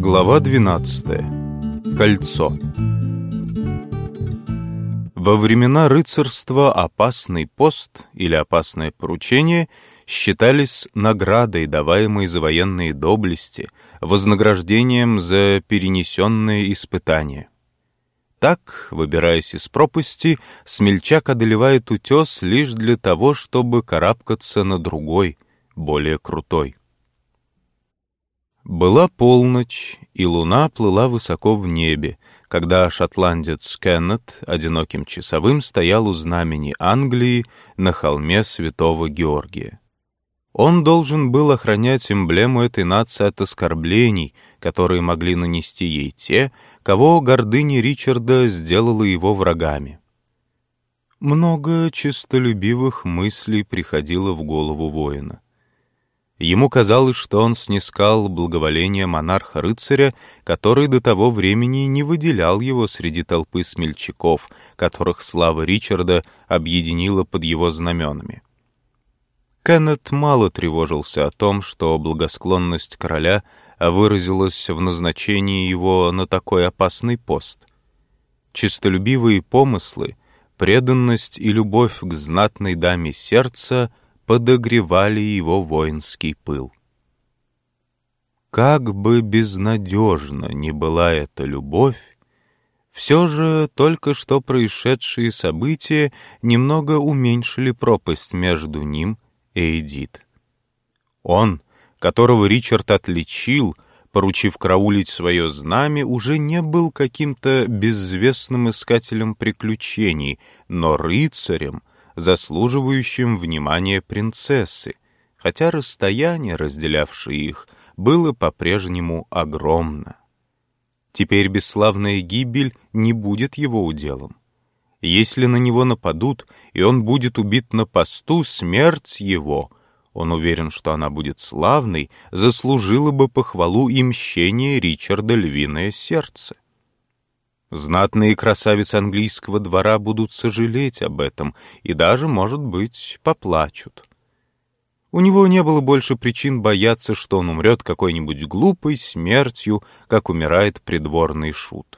Глава 12. Кольцо. Во времена рыцарства опасный пост или опасное поручение считались наградой, даваемой за военные доблести, вознаграждением за перенесенные испытания. Так, выбираясь из пропасти, смельчак одолевает утес лишь для того, чтобы карабкаться на другой, более крутой. Была полночь, и луна плыла высоко в небе, когда шотландец Кеннет одиноким часовым стоял у знамени Англии на холме Святого Георгия. Он должен был охранять эмблему этой нации от оскорблений, которые могли нанести ей те, кого гордыня Ричарда сделала его врагами. Много честолюбивых мыслей приходило в голову воина. Ему казалось, что он снискал благоволение монарха-рыцаря, который до того времени не выделял его среди толпы смельчаков, которых слава Ричарда объединила под его знаменами. Кеннет мало тревожился о том, что благосклонность короля выразилась в назначении его на такой опасный пост. Честолюбивые помыслы, преданность и любовь к знатной даме сердца подогревали его воинский пыл. Как бы безнадежна ни была эта любовь, все же только что происшедшие события немного уменьшили пропасть между ним и Эдит. Он, которого Ричард отличил, поручив караулить свое знамя, уже не был каким-то безвестным искателем приключений, но рыцарем, заслуживающим внимания принцессы, хотя расстояние, разделявшее их, было по-прежнему огромно. Теперь бесславная гибель не будет его уделом. Если на него нападут, и он будет убит на посту, смерть его, он уверен, что она будет славной, заслужила бы похвалу и мщение Ричарда львиное сердце. Знатные красавицы английского двора будут сожалеть об этом и даже, может быть, поплачут. У него не было больше причин бояться, что он умрет какой-нибудь глупой смертью, как умирает придворный шут.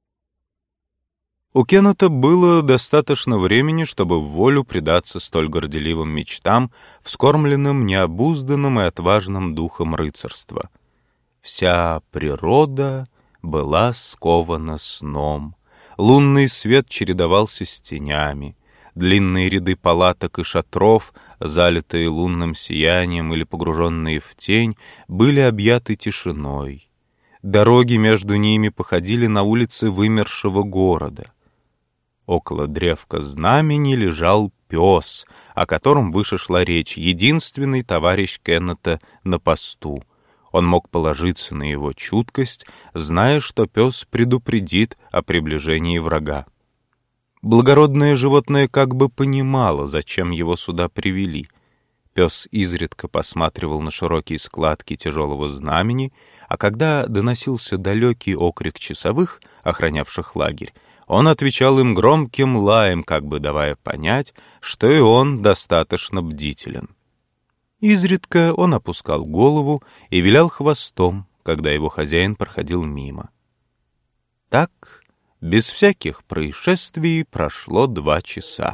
У Кеннета было достаточно времени, чтобы в волю предаться столь горделивым мечтам, вскормленным необузданным и отважным духом рыцарства. Вся природа была скована сном. Лунный свет чередовался с тенями. Длинные ряды палаток и шатров, залитые лунным сиянием или погруженные в тень, были объяты тишиной. Дороги между ними походили на улицы вымершего города. Около древка знамени лежал пес, о котором выше шла речь, единственный товарищ Кеннета на посту. Он мог положиться на его чуткость, зная, что пес предупредит о приближении врага. Благородное животное как бы понимало, зачем его сюда привели. Пес изредка посматривал на широкие складки тяжелого знамени, а когда доносился далекий окрик часовых, охранявших лагерь, он отвечал им громким лаем, как бы давая понять, что и он достаточно бдителен. Изредка он опускал голову и вилял хвостом, когда его хозяин проходил мимо. Так, без всяких происшествий, прошло 2 часа.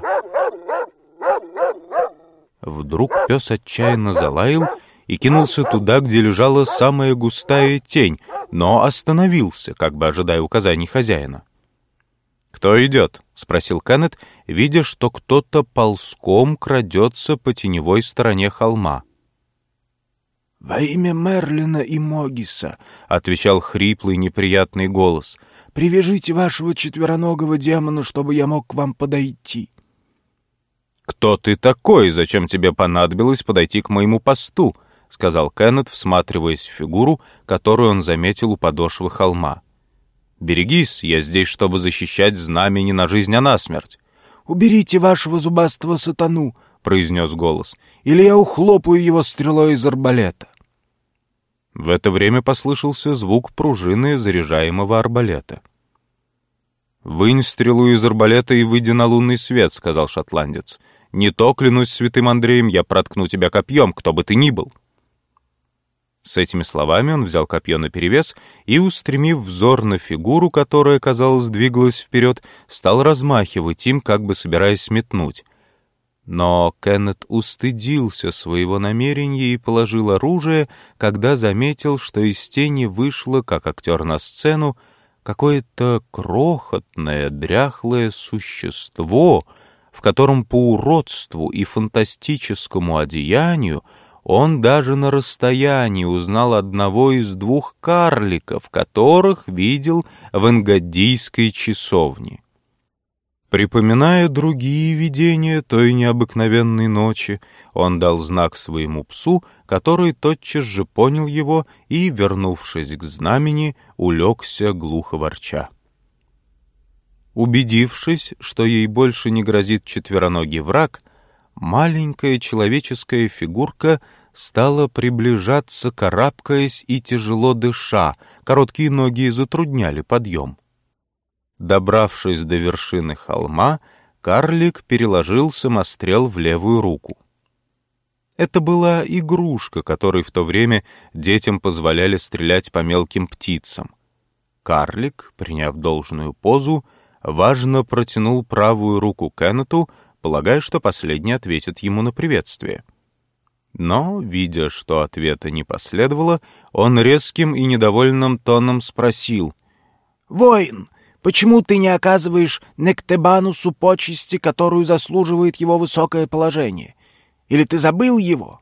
Вдруг пес отчаянно залаял и кинулся туда, где лежала самая густая тень, но остановился, как бы ожидая указаний хозяина. «Кто идет?» — спросил Кеннет, видя, что кто-то ползком крадется по теневой стороне холма. «Во имя Мерлина и Могиса», — отвечал хриплый неприятный голос, — «привяжите вашего четвероногого демона, чтобы я мог к вам подойти». «Кто ты такой? Зачем тебе понадобилось подойти к моему посту?» — сказал Кеннет, всматриваясь в фигуру, которую он заметил у подошвы холма. «Берегись, я здесь, чтобы защищать знамени на жизнь, а на смерть». «Уберите вашего зубастого сатану», — произнес голос, — «или я ухлопаю его стрелой из арбалета». В это время послышался звук пружины заряжаемого арбалета. «Вынь стрелу из арбалета и выйди на лунный свет», — сказал шотландец. «Не то, клянусь святым Андреем, я проткну тебя копьем, кто бы ты ни был». С этими словами он взял копье наперевес и, устремив взор на фигуру, которая, казалось, двигалась вперед, стал размахивать им, как бы собираясь метнуть. Но Кеннет устыдился своего намерения и положил оружие, когда заметил, что из тени вышло, как актер на сцену, какое-то крохотное, дряхлое существо, в котором по уродству и фантастическому одеянию он даже на расстоянии узнал одного из двух карликов, которых видел в Энгадийской часовне. Припоминая другие видения той необыкновенной ночи, он дал знак своему псу, который тотчас же понял его и, вернувшись к знамени, улегся глухо ворча. Убедившись, что ей больше не грозит четвероногий враг, маленькая человеческая фигурка стала приближаться, карабкаясь и тяжело дыша, короткие ноги затрудняли подъем. Добравшись до вершины холма, карлик переложил самострел в левую руку. Это была игрушка, которой в то время детям позволяли стрелять по мелким птицам. Карлик, приняв должную позу, важно протянул правую руку Кеннету, полагая, что последний ответит ему на приветствие. Но, видя, что ответа не последовало, он резким и недовольным тоном спросил: «Воин, почему ты не оказываешь Нектебанусу почести, которую заслуживает его высокое положение? Или ты забыл его?»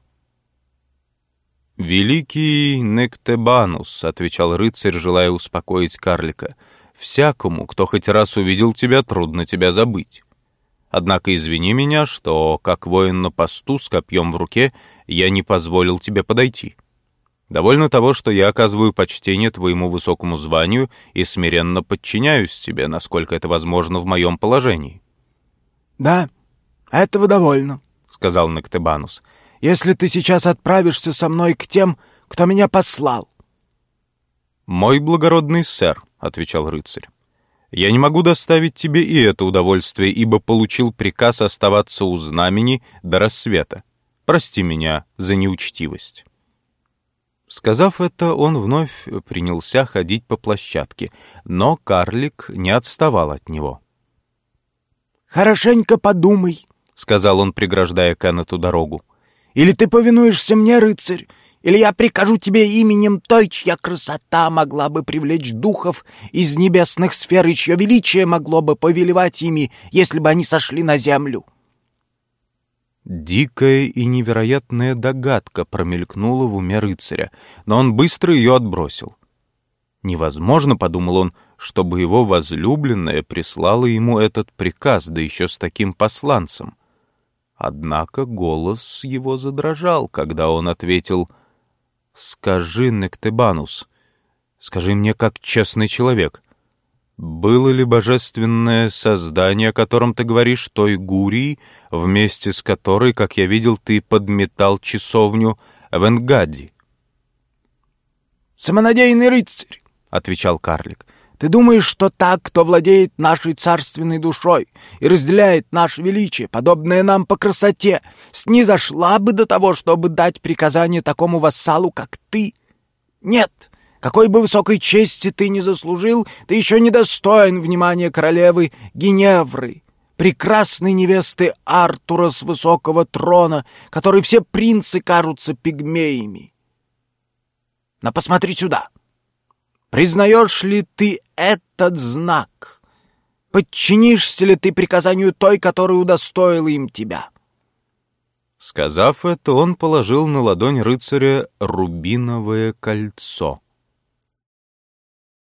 «Великий Нектебанус», — отвечал рыцарь, желая успокоить карлика, — «всякому, кто хоть раз увидел тебя, трудно тебя забыть. Однако извини меня, что, как воин на посту с копьем в руке, я не позволил тебе подойти. Довольно того, что я оказываю почтение твоему высокому званию и смиренно подчиняюсь тебе, насколько это возможно в моем положении». «Да, этого довольно», — сказал Нектебанус, — «если ты сейчас отправишься со мной к тем, кто меня послал». «Мой благородный сэр», — отвечал рыцарь, — «я не могу доставить тебе и это удовольствие, ибо получил приказ оставаться у знамени до рассвета. Прости меня за неучтивость». Сказав это, он вновь принялся ходить по площадке, но карлик не отставал от него. «Хорошенько подумай», — сказал он, преграждая Кеннету дорогу. «Или ты повинуешься мне, рыцарь, или я прикажу тебе именем той, чья красота могла бы привлечь духов из небесных сфер и чье величие могло бы повелевать ими, если бы они сошли на землю». Дикая и невероятная догадка промелькнула в уме рыцаря, но он быстро ее отбросил. Невозможно, — подумал он, — чтобы его возлюбленная прислала ему этот приказ, да еще с таким посланцем. Однако голос его задрожал, когда он ответил: «Скажи, Нектебанус, скажи мне как честный человек, было ли божественное создание, о котором ты говоришь, той Гурии, вместе с которой, как я видел, ты подметал часовню в Энгади?» «Самонадеянный рыцарь», — отвечал карлик, — «ты думаешь, что так, кто владеет нашей царственной душой и разделяет наше величие, подобное нам по красоте, снизошла бы до того, чтобы дать приказание такому вассалу, как ты? Нет! Какой бы высокой чести ты ни заслужил, ты еще не достоин внимания королевы Геневры, прекрасной невесты Артура с высокого трона, которой все принцы кажутся пигмеями. Но посмотри сюда. Признаешь ли ты этот знак? Подчинишься ли ты приказанию той, которая удостоила им тебя?» Сказав это, он положил на ладонь рыцаря рубиновое кольцо.